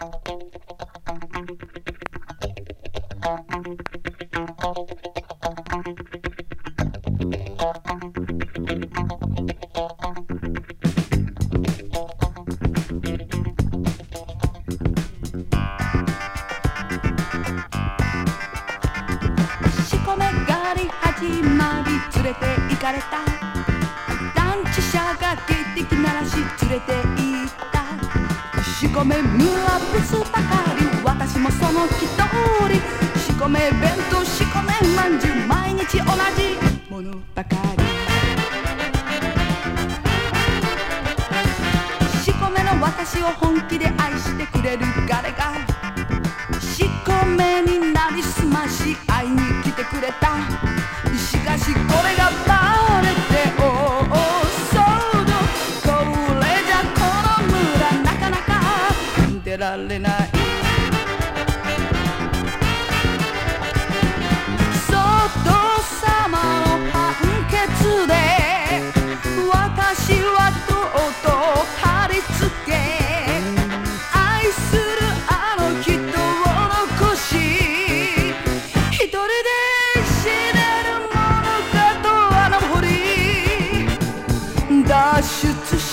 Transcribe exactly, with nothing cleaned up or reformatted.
しこめ狩り始まり連れて行かれた団地車が汽笛鳴らし連れて行ったしこめムアブスばかり私もその一人しこめ弁当しこめまんじゅう毎日同じものばかりしこめの私を本気で愛してくれる彼がしこめになりすまし会いに来てくれたしかしこれがバレて大騒動これじゃこの村なかなか出られない外様の判決で私はとうとう貼り付け愛するあの人を残し一人で死ねるものかと穴掘り脱出